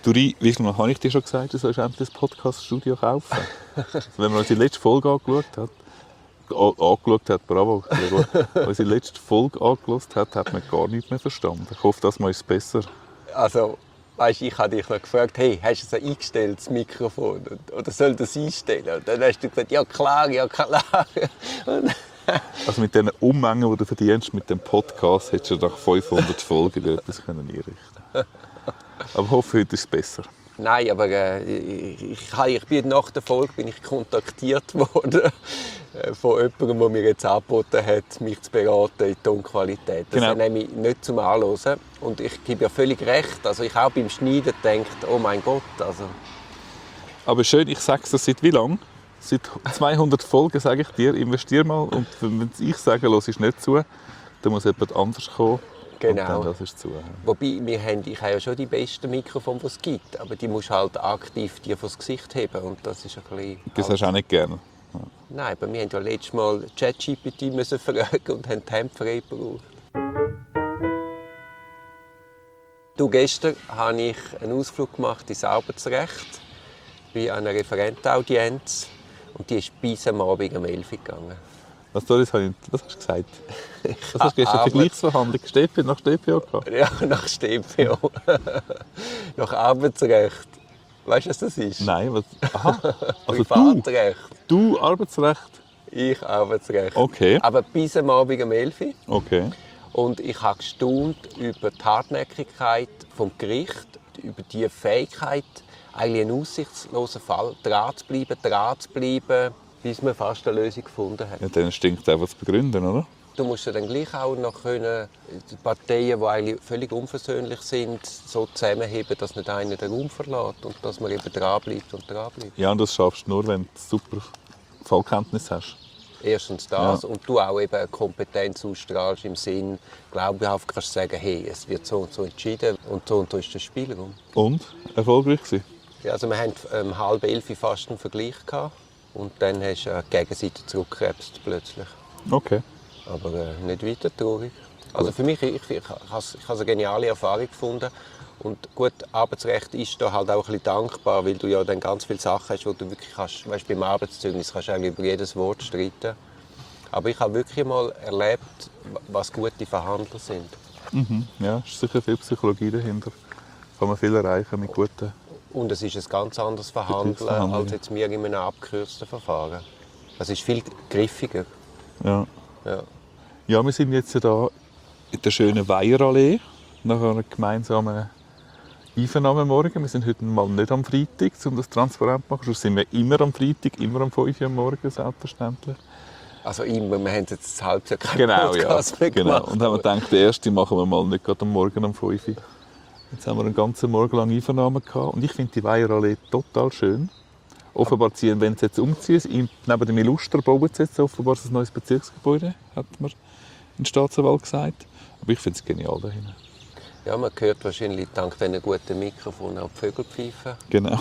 Duri, wie viel Mal habe ich dir schon gesagt, du sollst endlich das Podcast-Studio kaufen? Wenn man unsere letzte Folge angeschaut hat, bravo, unsere letzte Folge angeschaut hat man gar nichts mehr verstanden. Ich hoffe, das Mal ist es besser. Also, weißt, ich habe dich noch gefragt, hey, hast du es eingestellt, das Mikrofon? Oder soll das einstellen? Und dann hast du gesagt, ja klar, ja klar. Also mit diesen Ummengen, die du verdienst mit dem Podcast, hättest du nach 500 Folgen dir etwas einrichten können. Aber ich hoffe, heute ist es besser. Nein, aber ich bin nach der Folge kontaktiert worden von jemandem, der mir jetzt angeboten hat, mich zu beraten in Tonqualität. Das ist nämlich nicht zum Anhören. Und ich gebe ja völlig recht. Also ich auch beim Schneiden gedacht, oh mein Gott. Also. Aber schön, ich sage es seit wie lang? Seit 200 Folgen sage ich dir, investier mal. Und wenn ich sage, hörst du nicht zu, dann muss jemand anders kommen. Genau. Und dann hörst du zu. Wobei, ich habe ja schon die besten Mikrofone, die es gibt. Aber die musst halt aktiv dir vor das Gesicht heben. Und das ist ein bisschen... Das hast du auch nicht gerne. Ja. Nein, aber wir haben ja letztes Mal ChatGPT fragen und haben die Hände frei gebraucht. Gestern habe ich einen Ausflug gemacht ins Arbeitsrecht bei einer Referentenaudienz. Und die ist bis am Abend um 11 Uhr gegangen. Was hast du gesagt? Was hast du gestern Vergleichsverhandlung nach StPO gehabt? Ja, nach StPO. Nach Arbeitsrecht. Weißt du, was das ist? Nein, was? Aha. Also Privatrecht. Du Arbeitsrecht? Ich Arbeitsrecht. Okay. Aber bis am Abend um 11 Uhr. Okay. Und ich habe gestaunt über die Hartnäckigkeit vom Gericht, über die Fähigkeit, eigentlich einen aussichtslosen Fall dran zu bleiben, bis man fast eine Lösung gefunden hat. Ja, dann stinkt einfach zu begründen, oder? Du musst ja dann gleich auch noch können, die Parteien, die eigentlich völlig unversöhnlich sind, so zusammenheben, dass nicht einer den Raum verlässt und dass man eben dranbleibt. Ja, und das schaffst du nur, wenn du super Fallkenntnis hast. Erstens das ja. Und du auch eben eine Kompetenz ausstrahlst im Sinn, glaubhaft kannst du sagen, hey, es wird so und so entschieden und so ist der Spielraum. Und? Erfolgreich gewesen? Ja, also wir hatten 10:30 fast einen Vergleich gehabt und dann hast du die Gegenseite zurückgekrebst plötzlich. Okay. Aber nicht weiter traurig. Also für mich, ich habe eine geniale Erfahrung gefunden. Und gut, Arbeitsrecht ist da halt auch ein bisschen dankbar, weil du ja dann ganz viele Sachen hast, wo du wirklich kannst, weißt, beim Arbeitszeugnis kannst du eigentlich über jedes Wort streiten. Aber ich habe wirklich mal erlebt, was gute Verhandler sind. Mhm. Ja, es ist sicher viel Psychologie dahinter. Kann man viel erreichen mit guten... Und es ist ein ganz anderes Verhandeln als jetzt wir in einem abgekürzten Verfahren. Es ist viel griffiger. Ja. Ja, wir sind jetzt hier in der schönen Weiherallee nach einer gemeinsamen Einvernahmemorgen. Wir sind heute mal nicht am Freitag, um das transparent zu machen. Sonst sind wir immer am Freitag, immer am 5 Uhr am Morgen, selbstverständlich. Also immer, wir haben jetzt ein halbes Jahr keinen Podcast mehr gemacht. Genau. Und haben wir gedacht, den ersten machen wir mal nicht gerade am Morgen um 5 Uhr. Jetzt haben wir einen ganzen Morgen lang Einvernahmen gehabt. Und ich finde die Weiherallee total schön. Offenbar ziehen, wenn sie jetzt umziehen, neben dem Illustra bauen sie jetzt offenbar ein neues Bezirksgebäude, hat mir ein Staatsanwalt gesagt. Aber ich finde es genial da hinten. Ja, man hört wahrscheinlich dank diesen guten Mikrofonen auch die Vögel pfeifen. Genau.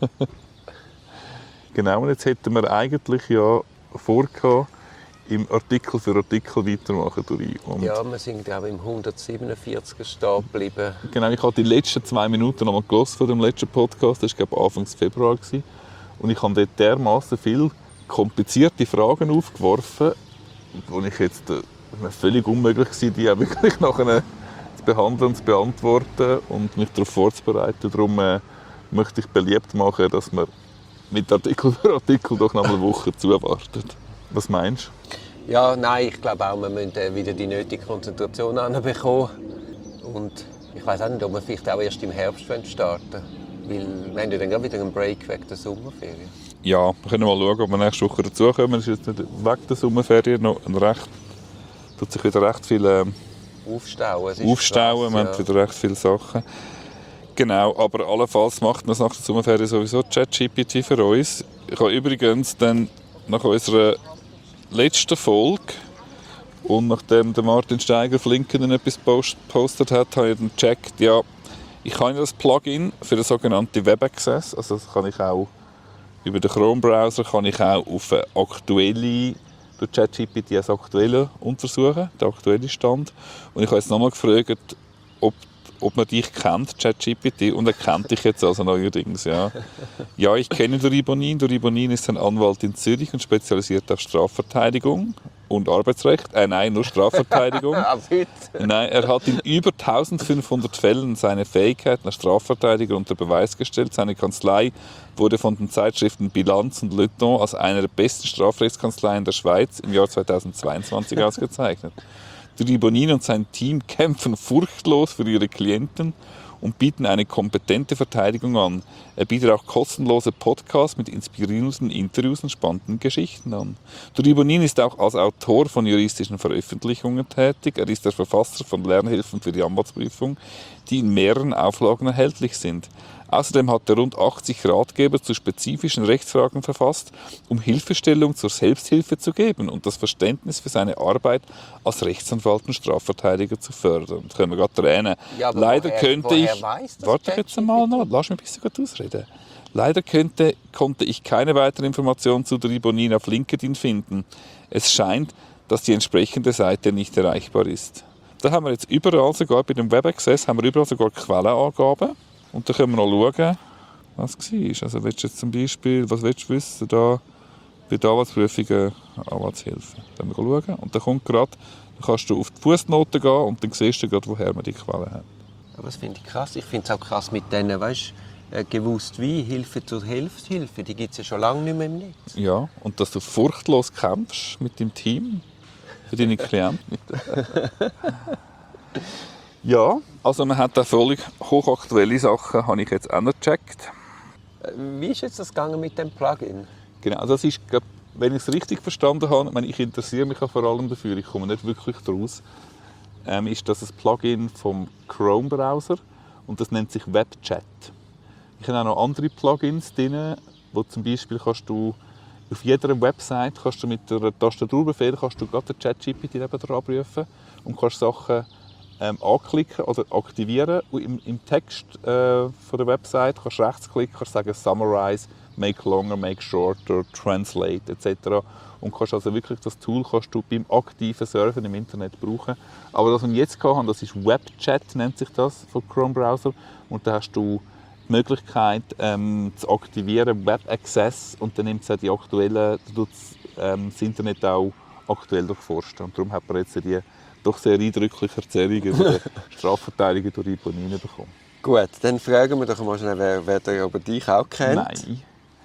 Genau, und jetzt hätten wir eigentlich ja vorgehabt, im Artikel für Artikel weitermachen. Und ja, wir sind glaube ich im 147 stehen geblieben. Genau, ich habe die letzten 2 Minuten noch mal gehört von dem letzten Podcast. Das war glaube ich Anfang Februar. Und ich habe dort dermaßen viele komplizierte Fragen aufgeworfen, wo ich jetzt völlig unmöglich war, die auch wirklich nachher zu behandeln und zu beantworten und mich darauf vorzubereiten. Darum möchte ich beliebt machen, dass man mit Artikel für Artikel doch noch eine Woche zuwartet. Was meinst du? Ja, nein, ich glaube auch, wir müssen wieder die nötige Konzentration bekommen. Und ich weiß auch nicht, ob wir vielleicht auch erst im Herbst starten wollen. Weil wir haben ja dann wieder einen Break wegen der Sommerferien. Ja, wir können mal schauen, ob wir nächste Woche dazukommen. Es ist jetzt nicht wegen der Sommerferien noch tut sich wieder recht viel aufstauen. Wir haben wieder recht viele Sachen. Genau, aber allenfalls macht man es nach der Sommerferien sowieso ChatGPT für uns. Ich habe übrigens dann nach unserer letzten Folge und nachdem der Martin Steiger auf LinkedIn etwas gepostet hat, habe ich dann gecheckt, ja, ich habe das Plugin für den sogenannten Web Access, also das kann ich auch über den Chrome-Browser kann ich auch auf eine aktuelle, durch ChatGPT als aktuelle untersuchen, den aktuellen Stand. Und ich habe jetzt nochmal gefragt, ob ob man dich kennt, ChatGPT, und er kennt dich jetzt also neuerdings, ja. Ja, ich kenne Dori Bonin. Dori Bonin ist ein Anwalt in Zürich und spezialisiert auf Strafverteidigung und Arbeitsrecht. Nein, nur Strafverteidigung. Nein, er hat in über 1500 Fällen seine Fähigkeiten als Strafverteidiger unter Beweis gestellt. Seine Kanzlei wurde von den Zeitschriften Bilanz und Le Temps als eine der besten Strafrechtskanzleien der Schweiz im Jahr 2022 ausgezeichnet. Dori Bonin und sein Team kämpfen furchtlos für ihre Klienten und bieten eine kompetente Verteidigung an. Er bietet auch kostenlose Podcasts mit inspirierenden Interviews und spannenden Geschichten an. Dori Bonin ist auch als Autor von juristischen Veröffentlichungen tätig. Er ist der Verfasser von Lernhilfen für die Anwaltsprüfung, die in mehreren Auflagen erhältlich sind. Außerdem hat er rund 80 Ratgeber zu spezifischen Rechtsfragen verfasst, um Hilfestellung zur Selbsthilfe zu geben und das Verständnis für seine Arbeit als Rechtsanwalt und Strafverteidiger zu fördern. Da können wir gerade tränen. Ja, aber Leider könnte ich... Warte jetzt einmal noch, lass mich ein bisschen gut ausreden. Leider konnte ich keine weiteren Informationen zu Dori Bonin auf LinkedIn finden. Es scheint, dass die entsprechende Seite nicht erreichbar ist. Da haben wir jetzt überall, sogar bei dem Web Access, haben wir überall sogar Quellenangaben. Und dann können wir noch schauen, was war. Also willst du jetzt zum Beispiel, was willst du wissen, da bei der Anwaltsprüfung Anwaltshilfe. Dann können wir schauen. Und dann kommt gerade, dann kannst du auf die Fußnoten gehen und dann siehst du gerade, woher man die Quelle hat. Aber das finde ich krass. Ich finde es auch krass mit denen, weißt du, gewusst wie, Hilfe zur Hilfe, die gibt es ja schon lange nicht mehr im Netz. Ja, und dass du furchtlos kämpfst mit deinem Team, für deine Klienten. Ja, also man hat da völlig hochaktuelle Sachen, habe ich jetzt auch noch gecheckt. Wie ist jetzt das gegangen mit dem Plugin? Genau, das ist, wenn ich es richtig verstanden habe, ich interessiere mich auch vor allem dafür, ich komme nicht wirklich daraus, ist das ein Plugin vom Chrome-Browser und das nennt sich WebChat. Ich habe auch noch andere Plugins drin, wo zum Beispiel kannst du auf jeder Website kannst du mit der Tastaturbefehl kannst du gerade den ChatGPT dran prüfen und kannst Sachen anklicken oder aktivieren. Und im Text von der Website kannst du rechtsklicken, kannst sagen Summarize, Make Longer, Make Shorter, Translate etc. Und kannst also wirklich das Tool kannst du beim aktiven Surfen im Internet brauchen. Aber das, was ich jetzt hatte, das ist WebChat, nennt sich das von Chrome Browser. Und da hast du die Möglichkeit zu aktivieren, Web Access, und dann nimmt es auch die aktuellen, das Internet auch aktuell durchforsten. Und darum hat man jetzt die doch sehr eindrückliche Erzählung über die Strafverteidigung Dori Bonin bekommen. Gut, dann fragen wir doch mal schnell, wer dich auch kennt. Nein.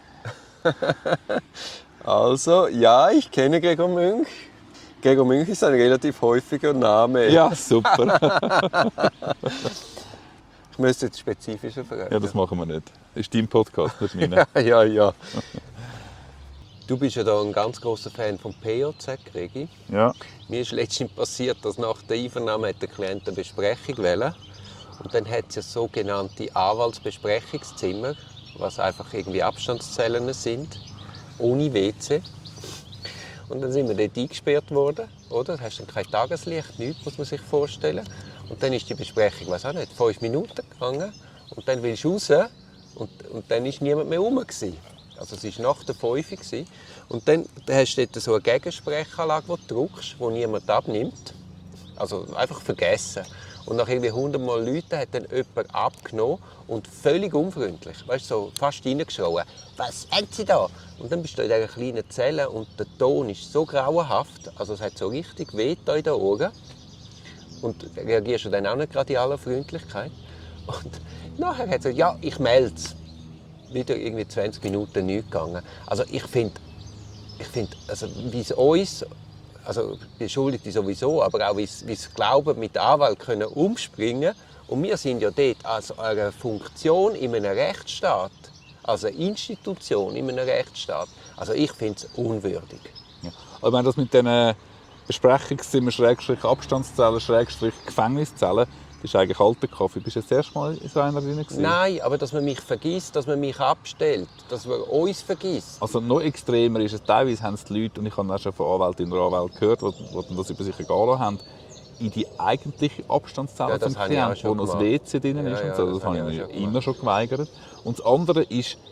Also, ja, ich kenne Gregor Münch. Gregor Münch ist ein relativ häufiger Name. Ja, super. Ich müsste jetzt spezifischer fragen. Ja, das machen wir nicht. Das ist dein Podcast, nicht meiner. Ja. Du bist ja da ein ganz großer Fan von POZ, Gregi. Ja. Mir ist letztens passiert, dass nach der Einvernahme hat der Klient eine Besprechung wollte. Und dann hat es ja sogenannte Anwaltsbesprechungszimmer, was einfach irgendwie Abstandszellen sind, ohne WC. Und dann sind wir dort eingesperrt worden, oder? Da hast du dann kein Tageslicht, nichts, muss man sich vorstellen. Und dann ist die Besprechung, weiß auch nicht, 5 Minuten gegangen. Und dann willst du raus und dann war niemand mehr rum. Also es war nach der 5 Uhr. Und dann hast du dort so eine Gegensprechanlage, die du drückst, die niemand abnimmt. Also einfach vergessen. Und nach irgendwie 100 Mal Leuten hat dann jemand abgenommen und völlig unfreundlich, weißt, so fast reingeschrien. «Was haben Sie da?» Und dann bist du in dieser kleinen Zelle und der Ton ist so grauenhaft, also es hat so richtig weh in den Ohren. Und reagierst du dann auch nicht gerade in aller Freundlichkeit. Und nachher hat er gesagt, ja, ich melde es. Wieder irgendwie 20 Minuten nichts gegangen. Also ich finde, also wie es uns, also Beschuldigte sowieso, aber auch wie es glauben, mit Anwalt können umspringen. Und wir sind ja dort als eine Funktion in einem Rechtsstaat, als eine Institution in einem Rechtsstaat. Also ich finde es unwürdig. Ja. Aber wenn das mit diesen Besprechungszimmer, Abstandszellen, Gefängniszellen, das ist eigentlich alter Kaffee. Bist du das erste Mal in so einer drin? Nein, aber dass man mich vergisst, dass man mich abstellt, dass man uns vergisst. Also noch extremer ist es, teilweise haben es die Leute, und ich habe auch schon von Anwältinnen und Anwälten gehört, die das über sich ergehen lassen haben, in die eigentliche Abstandszelle vom Klienten, wo noch das WC drin ist. Das habe ich mir immer schon geweigert. Und das andere ist,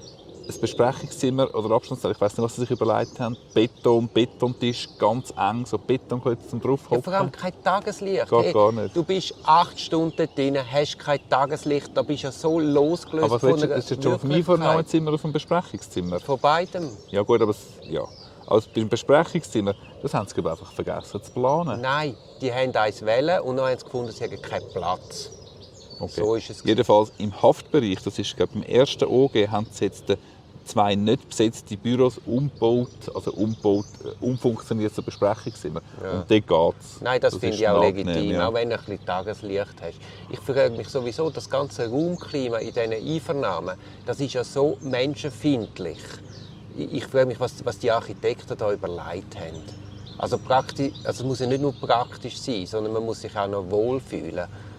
ein Besprechungszimmer oder Abstandszeller, ich weiss nicht, was sie sich überlegt haben, Betontisch, ganz eng, so Betonklötze zum draufhocken. Ja, vor allem kein Tageslicht. Geht gar nicht. Du bist 8 Stunden drin, hast kein Tageslicht, da bist du ja so losgelöst Aber von einer das ist jetzt schon vom Einvernahmezimmer auf dem Besprechungszimmer. Von beidem. Ja gut, aber ja. Also beim Besprechungszimmer, das haben sie glaube ich, einfach vergessen zu planen. Nein, die haben eins wählen und dann haben sie gefunden, sie haben keinen Platz. Okay. So ist es. Jedenfalls im Haftbereich, das ist glaube ich, im ersten OG, haben sie jetzt 2 nicht besetzte Büros umfunktioniert zu Besprechungszimmer. Ja. Und dort geht es. Nein, das finde ich auch legitim, ja. Auch wenn du ein bisschen Tageslicht hast. Ich frage mich sowieso, das ganze Raumklima in diesen Einvernahmen, das ist ja so menschenfeindlich. Ich frage mich, was die Architekten da überlegt haben. Also es muss ja nicht nur praktisch sein, sondern man muss sich auch noch wohlfühlen.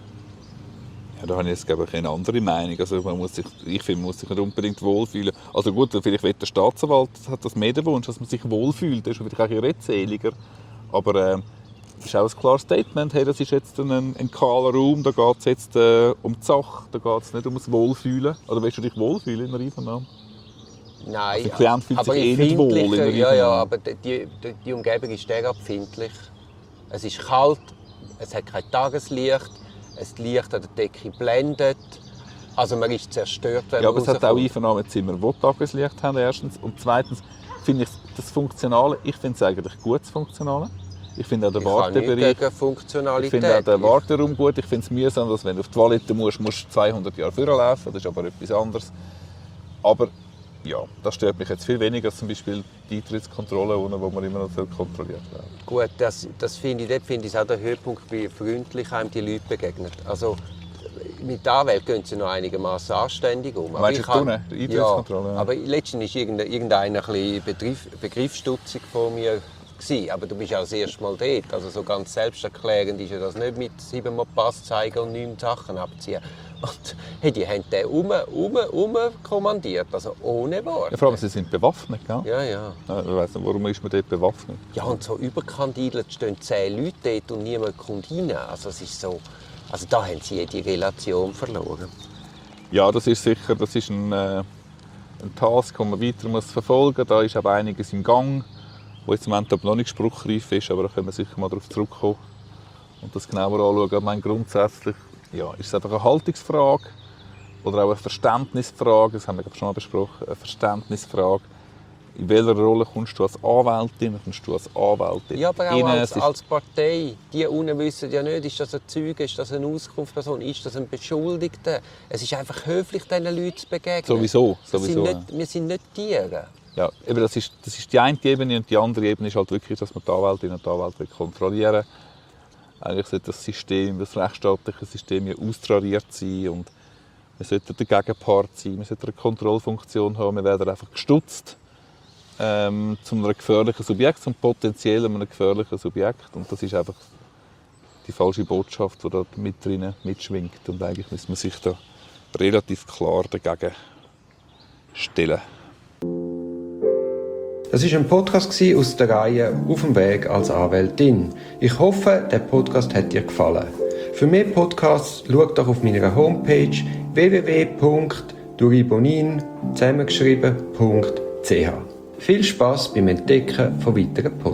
Ja, da habe ich jetzt eine andere Meinung. Also ich finde, man muss sich nicht unbedingt wohlfühlen. Also gut, vielleicht will der Staatsanwalt hat das mehr den Wunsch, dass man sich wohlfühlt. Das ist vielleicht auch ein redseliger. Aber es ist auch ein klares Statement. Hey, das ist jetzt ein kahler Raum, da geht es jetzt um die Sache, da geht es nicht um das Wohlfühlen. Oder willst du dich wohlfühlen in einer Einvernahme? Nein, also der Klient fühlt sich nicht wohl in der ja, aber die Umgebung ist sehr empfindlich. Es ist kalt, es hat kein Tageslicht, das Licht an der Decke blendet. Also man ist zerstört, wenn ja, man aber es hat auch Einvernahmezimmer, die Tageslicht haben, erstens. Und zweitens finde ich das Funktionale, ich finde es eigentlich gut, das Funktionale. Ich finde auch den Wartebereich, ich finde auch den Warteraum gut. Ich finde es mühsam, dass wenn du auf die Toilette musst du 200 Jahre vorlaufen. Das ist aber etwas anderes. Aber ja, das stört mich jetzt viel weniger als zum Beispiel die Eintrittskontrolle, wo man immer noch kontrolliert werden. Gut, das finde ich auch der Höhepunkt, wie freundlich einem die Leute begegnen. Also mit der Anwalt gehen sie noch einigermaßen anständig um. Meinst du die Eintrittskontrolle? Ja, aber letztens war irgendeiner ein bisschen begriffsstutzig von mir. Aber du bist ja das erste Mal dort. Also so ganz selbsterklärend ist ja das nicht mit 7-mal Pass zeigen und 9 Sachen abziehen. Und hey, die haben den kommandiert, also ohne Worte. Ja, vor allem, sie sind bewaffnet, gell? Ja. Ich weiss nicht, warum ist man dort bewaffnet? Ja, und so überkandidelt stehen 10 Leute dort und niemand kommt rein. Also es ist so, also da haben sie jede Relation verloren. Ja, das ist sicher, das ist ein Task, den man weiter verfolgen muss. Da ist aber einiges im Gang, wo jetzt im Moment noch nicht spruchreif ist, aber da können wir sicher mal darauf zurückkommen und das genauer anschauen. Ich meine, grundsätzlich ist es einfach eine Haltungsfrage oder auch eine Verständnisfrage, das haben wir schon mal besprochen, eine Verständnisfrage. In welcher Rolle kommst du als Anwältin, kommst du als Anwältin? Ja, aber auch als Partei. Die unten wissen ja nicht, ist das ein Zeuge, ist das eine Auskunftsperson, ist das ein Beschuldigter. Es ist einfach höflich, diesen Leuten zu begegnen. Sowieso. Wir sind nicht Tiere. Ja, eben das ist die eine Ebene und die andere Ebene ist halt wirklich, dass man die Anwältinnen und Anwälte kontrollieren will. Eigentlich sollte das System, das rechtsstaatliche System ja austrariert sein und wir sollten der Gegenpart sein, wir sollten eine Kontrollfunktion haben, wir werden einfach gestutzt zu einem gefährlichen Subjekt, zum potenziellen einem gefährlichen Subjekt und das ist einfach die falsche Botschaft, die da mit drinnen mitschwingt und eigentlich muss man sich da relativ klar dagegen stellen. Das war ein Podcast aus der Reihe «Auf dem Weg als Anwältin». Ich hoffe, der Podcast hat dir gefallen. Für mehr Podcasts schau doch auf meiner Homepage www.duribonin zusammengeschrieben.ch. Viel Spass beim Entdecken von weiteren Podcasts.